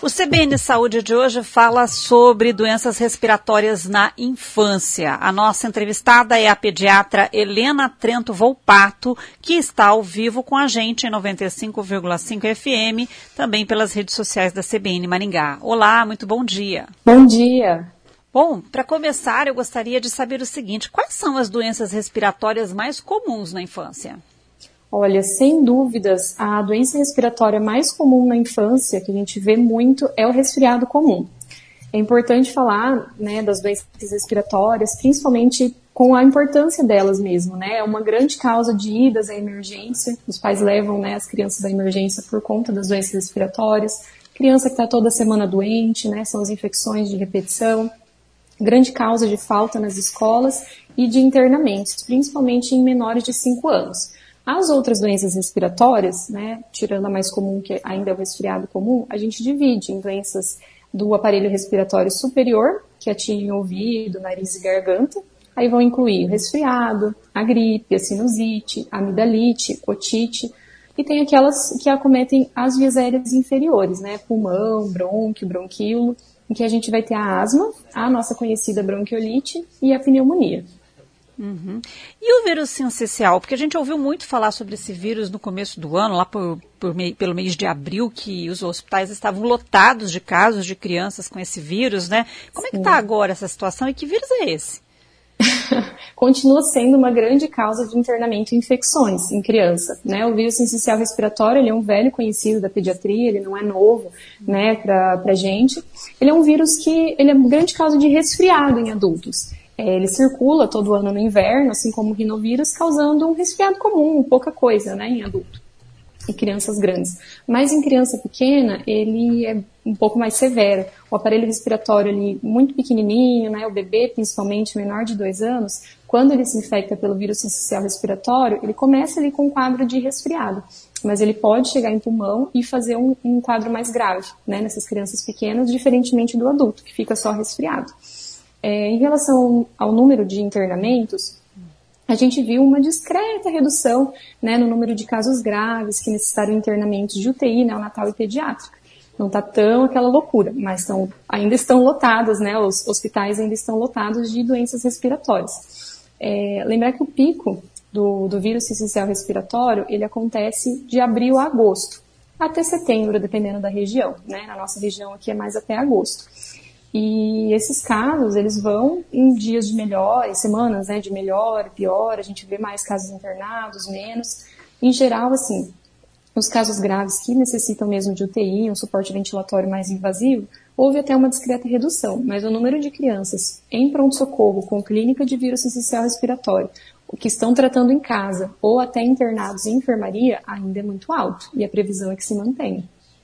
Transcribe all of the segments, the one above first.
O CBN Saúde de hoje fala sobre doenças respiratórias na infância. A nossa entrevistada é a pediatra Helena Trento Volpato, que está ao vivo com a gente em 95,5 FM, também pelas redes sociais da CBN Maringá. Olá, muito bom dia. Bom dia. Bom, para começar, eu gostaria de saber o seguinte: quais são as doenças respiratórias mais comuns na infância? Olha, sem dúvidas, a doença respiratória mais comum na infância, que a gente vê muito, é o resfriado comum. É importante falar, né, das doenças respiratórias, principalmente com a importância delas mesmo, né? É uma grande causa de idas à emergência. Os pais levam, né, as crianças à emergência por conta das doenças respiratórias. Criança que está toda semana doente, né, são as infecções de repetição. Grande causa de falta nas escolas e de internamentos, principalmente em menores de 5 anos. As outras doenças respiratórias, né, tirando a mais comum, que ainda é o resfriado comum, a gente divide em doenças do aparelho respiratório superior, que atingem o ouvido, nariz e garganta. Aí vão incluir o resfriado, a gripe, a sinusite, a amidalite, otite. E tem aquelas que acometem as vias aéreas inferiores, né, pulmão, brônquio, bronquíolo, em que a gente vai ter a asma, a nossa conhecida bronquiolite e a pneumonia. Uhum. E o vírus sincicial? Porque a gente ouviu muito falar sobre esse vírus no começo do ano, lá pelo mês de abril, que os hospitais estavam lotados de casos de crianças com esse vírus, né? Como é que está agora essa situação e que vírus é esse? Continua sendo uma grande causa de internamento e infecções em criança, né? O vírus sincicial respiratório, ele é um velho conhecido da pediatria, ele não é novo, né, pra gente. Ele é um vírus que ele é uma grande causa de resfriado em adultos. Ele circula todo ano no inverno, assim como o rinovírus, causando um resfriado comum, pouca coisa, né, em adulto e crianças grandes. Mas em criança pequena, ele é um pouco mais severo. O aparelho respiratório ali muito pequenininho, né, o bebê, principalmente menor de 2 anos, quando ele se infecta pelo vírus sincicial respiratório, ele começa ali com um quadro de resfriado. Mas ele pode chegar em pulmão e fazer um quadro mais grave, né, nessas crianças pequenas, diferentemente do adulto, que fica só resfriado. Em relação ao número de internamentos, a gente viu uma discreta redução, né, no número de casos graves que necessitaram internamentos de UTI, neonatal e pediátrica. Não está tão aquela loucura, mas ainda estão lotados, né, os hospitais ainda estão lotados de doenças respiratórias. Lembrar que o pico do vírus sincicial respiratório, ele acontece de abril a agosto, até setembro, dependendo da região, né, na nossa região aqui é mais até agosto. E esses casos, eles vão em dias de melhor, em semanas, né, de melhor, pior, a gente vê mais casos internados, menos. Em geral, assim, os casos graves que necessitam mesmo de UTI, um suporte ventilatório mais invasivo, houve até uma discreta redução, mas o número de crianças em pronto-socorro com clínica de vírus sincicial respiratório, que estão tratando em casa ou até internados em enfermaria, ainda é muito alto, e a previsão é que se mantenha.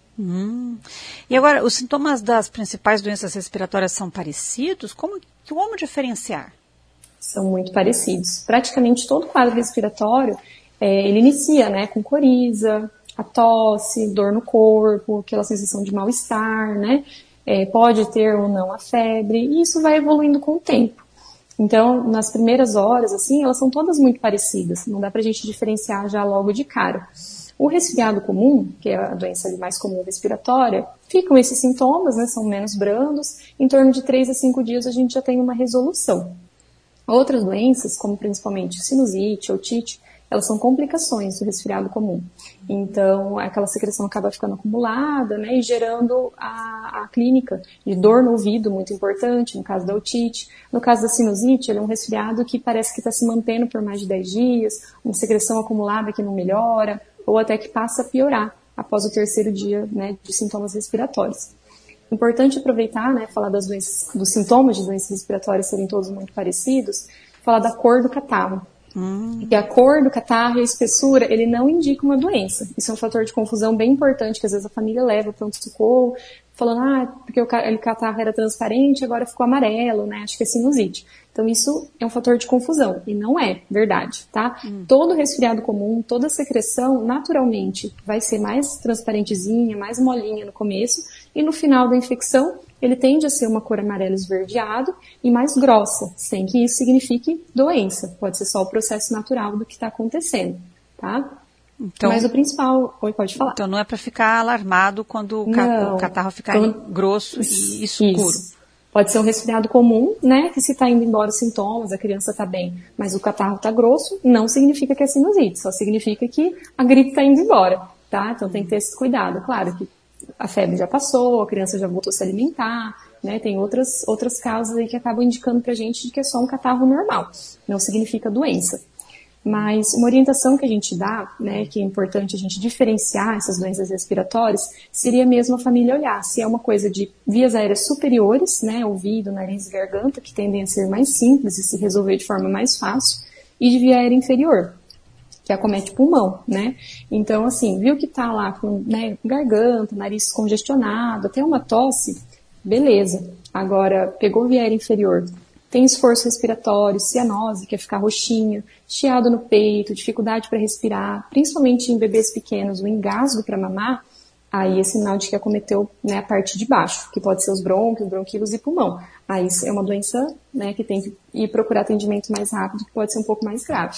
E agora, os sintomas das principais doenças respiratórias são parecidos? Como diferenciar? São muito parecidos. Praticamente todo quadro respiratório, ele inicia, né, com coriza, a tosse, dor no corpo, aquela sensação de mal-estar, né? Pode ter ou não a febre, e isso vai evoluindo com o tempo. Então, nas primeiras horas, assim, elas são todas muito parecidas. Não dá pra gente diferenciar já logo de cara. O resfriado comum, que é a doença mais comum respiratória, ficam esses sintomas, né, são menos brandos, em torno de 3 a 5 dias a gente já tem uma resolução. Outras doenças, como principalmente sinusite, otite, elas são complicações do resfriado comum. Então, aquela secreção acaba ficando acumulada, né, e gerando a clínica de dor no ouvido, muito importante, no caso da otite. No caso da sinusite, ele é um resfriado que parece que está se mantendo por mais de 10 dias, uma secreção acumulada que não melhora, ou até que passa a piorar após o 3º dia, né, de sintomas respiratórios. Importante aproveitar, né, falar das doenças, dos sintomas de doenças respiratórias serem todos muito parecidos, falar da cor do catarro. Porque a cor do catarro e a espessura, ele não indica uma doença. Isso é um fator de confusão bem importante, que às vezes a família leva para pronto-socorro, falando, porque o catarro era transparente, agora ficou amarelo, né, acho que é sinusite. Então isso é um fator de confusão, e não é verdade, tá? Todo resfriado comum, toda secreção, naturalmente, vai ser mais transparentezinha, mais molinha no começo, e no final da infecção, ele tende a ser uma cor amarelo esverdeado e mais grossa, sem que isso signifique doença. Pode ser só o processo natural do que está acontecendo, tá? Então, mas o principal... Oi, pode falar. Então não é para ficar alarmado quando o catarro ficar grosso e escuro. Isso. Pode ser um resfriado comum, né, que se está indo embora os sintomas, a criança está bem, mas o catarro está grosso, não significa que é sinusite, só significa que a gripe está indo embora, tá? Então tem que ter esse cuidado. Claro que a febre já passou, a criança já voltou a se alimentar, né, tem outras causas aí que acabam indicando pra gente de que é só um catarro normal, não significa doença. Mas uma orientação que a gente dá, né, que é importante a gente diferenciar essas doenças respiratórias, seria mesmo a família olhar se é uma coisa de vias aéreas superiores, né, ouvido, nariz e garganta, que tendem a ser mais simples e se resolver de forma mais fácil, e de via aérea inferior, que acomete pulmão, né. Então, assim, viu que tá lá com, né, garganta, nariz congestionado, até uma tosse, beleza. Agora, pegou via aérea inferior, tem esforço respiratório, cianose, que é ficar roxinho, chiado no peito, dificuldade para respirar, principalmente em bebês pequenos, o engasgo para mamar, aí é sinal de que acometeu, né, a parte de baixo, que pode ser os brônquios, bronquíolos e pulmão. Aí é uma doença, né, que tem que ir procurar atendimento mais rápido, que pode ser um pouco mais grave.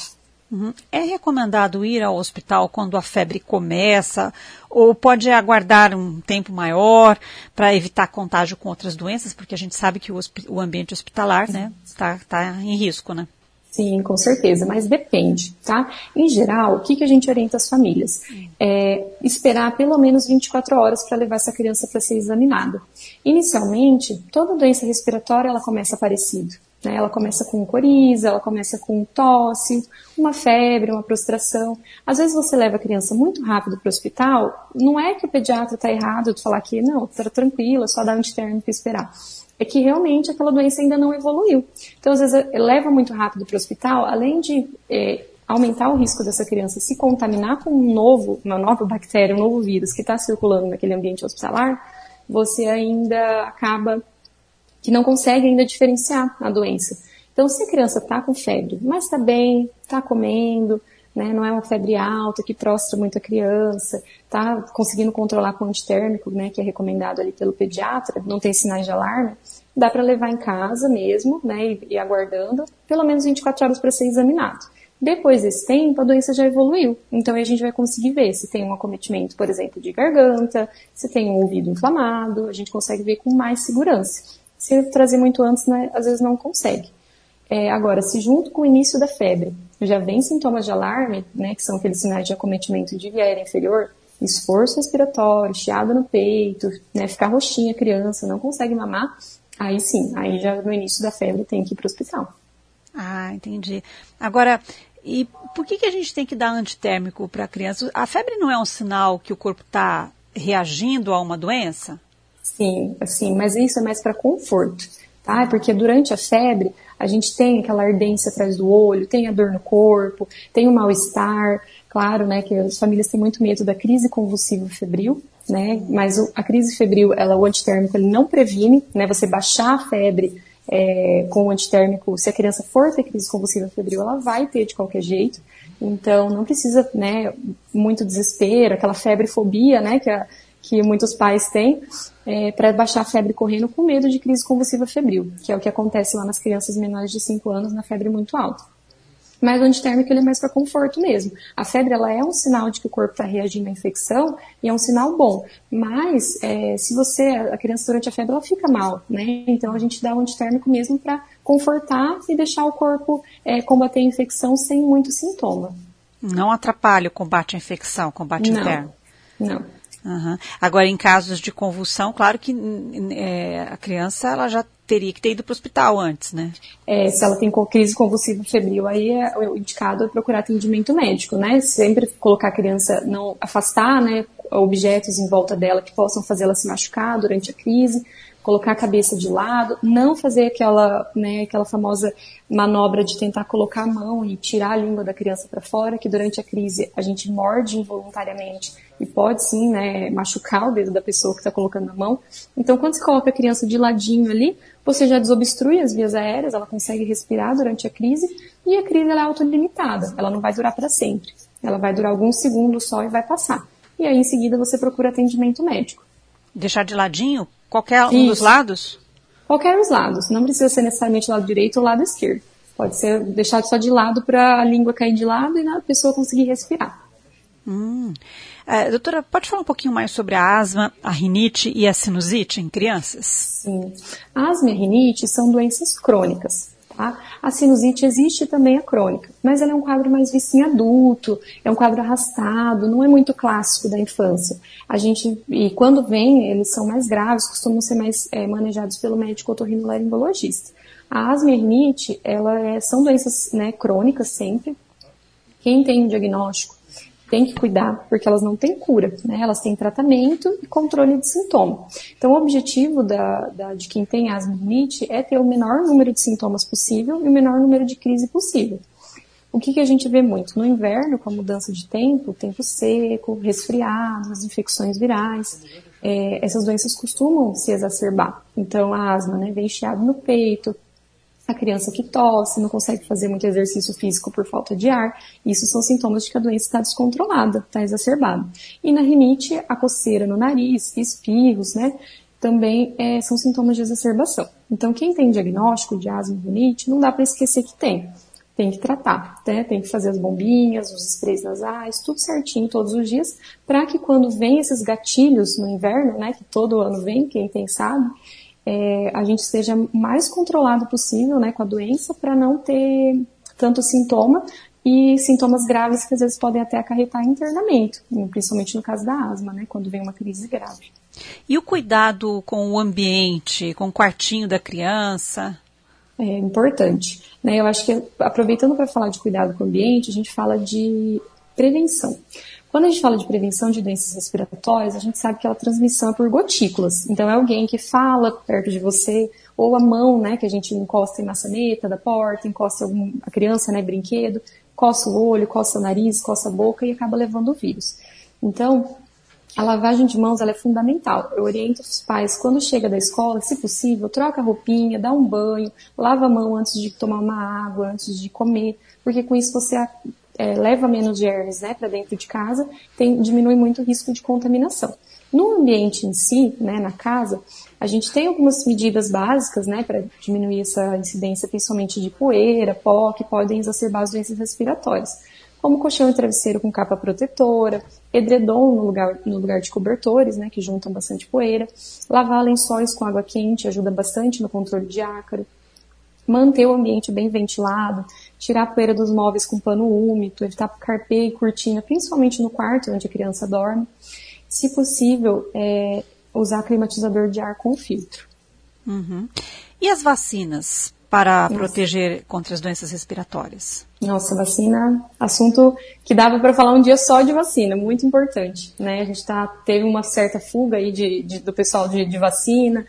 É recomendado ir ao hospital quando a febre começa ou pode aguardar um tempo maior para evitar contágio com outras doenças? Porque a gente sabe que o ambiente hospitalar, né, tá em risco, né? Sim, com certeza, mas depende, tá? Em geral, o que a gente orienta as famílias? É esperar pelo menos 24 horas para levar essa criança para ser examinada. Inicialmente, toda doença respiratória ela começa parecido. Ela começa com coriza, ela começa com tosse, uma febre, uma prostração. Às vezes você leva a criança muito rápido para o hospital, não é que o pediatra está errado de falar que não, está tranquilo, é só dar antitérmico e esperar. É que realmente aquela doença ainda não evoluiu. Então, às vezes, leva muito rápido para o hospital, além de aumentar o risco dessa criança se contaminar com uma nova bactéria, um novo vírus que está circulando naquele ambiente hospitalar, você ainda acaba que não consegue ainda diferenciar a doença. Então, se a criança está com febre, mas está bem, está comendo, né, não é uma febre alta que prostra muito a criança, está conseguindo controlar com antitérmico, né, que é recomendado ali pelo pediatra, não tem sinais de alarme, dá para levar em casa mesmo, né, e aguardando pelo menos 24 horas para ser examinado. Depois desse tempo, a doença já evoluiu, então aí a gente vai conseguir ver se tem um acometimento, por exemplo, de garganta, se tem um ouvido inflamado, a gente consegue ver com mais segurança. Se trazer muito antes, né, às vezes não consegue. Agora, se junto com o início da febre já vem sintomas de alarme, né, que são aqueles sinais de acometimento de via aérea inferior, esforço respiratório, chiado no peito, né, ficar roxinha a criança, não consegue mamar, aí sim, aí já no início da febre tem que ir para o hospital. Ah, entendi. Agora, e por que a gente tem que dar antitérmico para a criança? A febre não é um sinal que o corpo está reagindo a uma doença? Sim, assim, mas isso é mais para conforto, tá? Porque durante a febre, a gente tem aquela ardência atrás do olho, tem a dor no corpo, tem o mal-estar, claro, né, que as famílias têm muito medo da crise convulsiva febril, né, mas a crise febril, o antitérmico, ele não previne, né, você baixar a febre com o antitérmico, se a criança for ter crise convulsiva febril, ela vai ter de qualquer jeito, então não precisa, né, muito desespero, aquela febrefobia, né, que muitos pais têm, para baixar a febre correndo com medo de crise convulsiva febril, que é o que acontece lá nas crianças menores de 5 anos na febre muito alta. Mas o antitérmico ele é mais para conforto mesmo. A febre ela é um sinal de que o corpo está reagindo à infecção e é um sinal bom. Mas se a criança durante a febre ela fica mal, né? Então a gente dá o antitérmico mesmo para confortar e deixar o corpo combater a infecção sem muito sintoma. Não atrapalha o combate à infecção, o combate interno? Não. Uhum. Agora, em casos de convulsão, claro que a criança ela já teria que ter ido para o hospital antes, né? Se ela tem crise convulsiva febril, aí o indicado é procurar atendimento médico, né? Sempre colocar a criança, não afastar, né, objetos em volta dela que possam fazê-la se machucar durante a crise, colocar a cabeça de lado, não fazer aquela famosa manobra de tentar colocar a mão e tirar a língua da criança para fora, que durante a crise a gente morde involuntariamente e pode sim, né, machucar o dedo da pessoa que está colocando a mão. Então, quando você coloca a criança de ladinho ali, você já desobstrui as vias aéreas, ela consegue respirar durante a crise e a crise ela é autolimitada, ela não vai durar para sempre. Ela vai durar alguns segundos só e vai passar. E aí, em seguida, você procura atendimento médico. Deixar de ladinho? Qualquer um dos lados? Qualquer dos lados. Não precisa ser necessariamente o lado direito ou o lado esquerdo. Pode ser deixado só de lado para a língua cair de lado e a pessoa conseguir respirar. Doutora, pode falar um pouquinho mais sobre a asma, a rinite e a sinusite em crianças? Sim. A asma e a rinite são doenças crônicas. Tá? A sinusite existe também a crônica, mas ela é um quadro mais visto em adulto, é um quadro arrastado, não é muito clássico da infância. E quando vem, eles são mais graves, costumam ser mais manejados pelo médico otorrinolaringologista. A asma e a rinite, são doenças, né, crônicas sempre. Quem tem um diagnóstico tem que cuidar, porque elas não têm cura, né? Elas têm tratamento e controle de sintoma. Então, o objetivo de quem tem asma e rinite é ter o menor número de sintomas possível e o menor número de crise possível. O que a gente vê muito? No inverno, com a mudança de tempo seco, resfriados, infecções virais, essas doenças costumam se exacerbar. Então, a asma, né, vem chiado no peito, a criança que tosse, não consegue fazer muito exercício físico por falta de ar. Isso são sintomas de que a doença está descontrolada, está exacerbada. E na rinite, a coceira no nariz, espirros, né, também são sintomas de exacerbação. Então, quem tem diagnóstico de asma e rinite, não dá para esquecer que tem. Tem que tratar, né? Tem que fazer as bombinhas, os sprays nasais, tudo certinho todos os dias, para que quando vem esses gatilhos no inverno, né, que todo ano vem, quem tem sabe, a gente esteja mais controlado possível, né, com a doença, para não ter tanto sintoma e sintomas graves que às vezes podem até acarretar em internamento, principalmente no caso da asma, né, quando vem uma crise grave. E o cuidado com o ambiente, com o quartinho da criança? É importante, né? Eu acho que, aproveitando para falar de cuidado com o ambiente, a gente fala de prevenção. Quando a gente fala de prevenção de doenças respiratórias, a gente sabe que a transmissão é por gotículas. Então, é alguém que fala perto de você, ou a mão, né, que a gente encosta em maçaneta da porta, encosta a criança, né, brinquedo, coça o olho, coça o nariz, coça a boca e acaba levando o vírus. Então, a lavagem de mãos ela é fundamental. Eu oriento os pais, quando chega da escola, se possível, troca a roupinha, dá um banho, lava a mão antes de tomar uma água, antes de comer, porque com isso você leva menos germes, né, para dentro de casa, diminui muito o risco de contaminação. No ambiente em si, né, na casa, a gente tem algumas medidas básicas, né, para diminuir essa incidência, principalmente de poeira, pó, que podem exacerbar as doenças respiratórias, como colchão e travesseiro com capa protetora, edredom no lugar de cobertores, né, que juntam bastante poeira, lavar lençóis com água quente ajuda bastante no controle de ácaro, manter o ambiente bem ventilado, tirar a poeira dos móveis com pano úmido, evitar carpê e cortina, principalmente no quarto onde a criança dorme. Se possível, usar climatizador de ar com filtro. Uhum. E as vacinas para proteger contra as doenças respiratórias? Nossa, vacina, assunto que dava para falar um dia só de vacina, muito importante, né? A gente teve uma certa fuga aí do pessoal de vacina,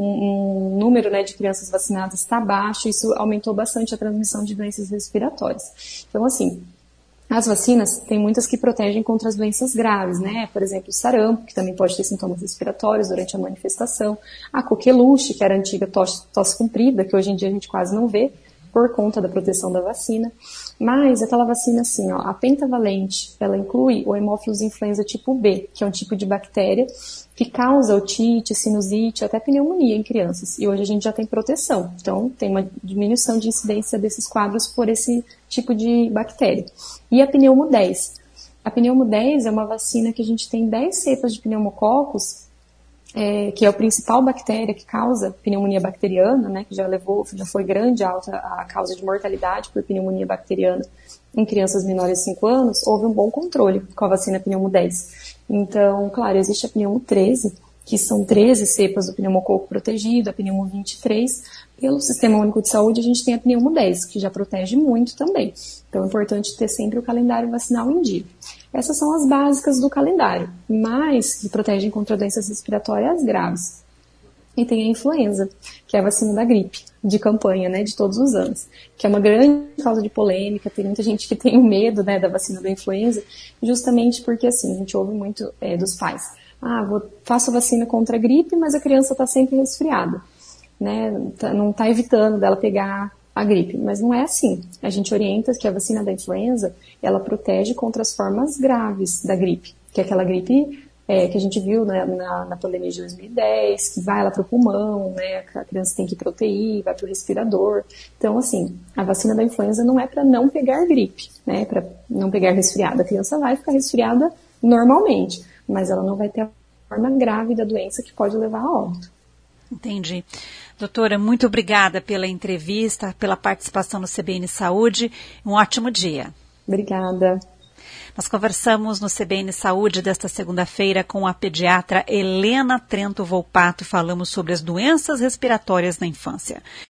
um número, né, de crianças vacinadas está baixo, isso aumentou bastante a transmissão de doenças respiratórias. Então, assim, as vacinas, tem muitas que protegem contra as doenças graves, né? Por exemplo, o sarampo, que também pode ter sintomas respiratórios durante a manifestação, a coqueluche, que era a antiga tosse comprida, que hoje em dia a gente quase não vê, por conta da proteção da vacina. Mas aquela vacina assim, ó, a pentavalente, ela inclui o Haemophilus influenza tipo B, que é um tipo de bactéria que causa otite, sinusite, até pneumonia em crianças. E hoje a gente já tem proteção. Então, tem uma diminuição de incidência desses quadros por esse tipo de bactéria. E a pneumo 10. A pneumo 10 é uma vacina que a gente tem 10 cepas de pneumococos, que é a principal bactéria que causa pneumonia bacteriana, né, que já foi grande alta a causa de mortalidade por pneumonia bacteriana em crianças menores de 5 anos, houve um bom controle com a vacina pneumo 10. Então, claro, existe a pneumo 13, que são 13 cepas do pneumococo protegido, a pneumo 23. Pelo Sistema Único de Saúde, a gente tem a pneumo 10, que já protege muito também. Então, é importante ter sempre o calendário vacinal em dia. Essas são as básicas do calendário, mas que protegem contra doenças respiratórias graves. E tem a influenza, que é a vacina da gripe, de campanha, né, de todos os anos, que é uma grande causa de polêmica. Tem muita gente que tem medo, né, da vacina da influenza, justamente porque, assim, a gente ouve muito dos pais. Faço a vacina contra a gripe, mas a criança está sempre resfriada, né, não está evitando dela pegar a gripe, mas não é assim. A gente orienta que a vacina da influenza, ela protege contra as formas graves da gripe, que é aquela gripe que a gente viu na pandemia de 2010, que vai lá para o pulmão, né, a criança tem que ir para UTI, vai para o respirador. Então, assim, a vacina da influenza não é para não pegar gripe, né, para não pegar resfriado. A criança vai ficar resfriada normalmente, mas ela não vai ter a forma grave da doença que pode levar a óbito. Entendi. Doutora, muito obrigada pela entrevista, pela participação no CBN Saúde. Um ótimo dia. Obrigada. Nós conversamos no CBN Saúde desta segunda-feira com a pediatra Helena Trento Volpato. Falamos sobre as doenças respiratórias na infância.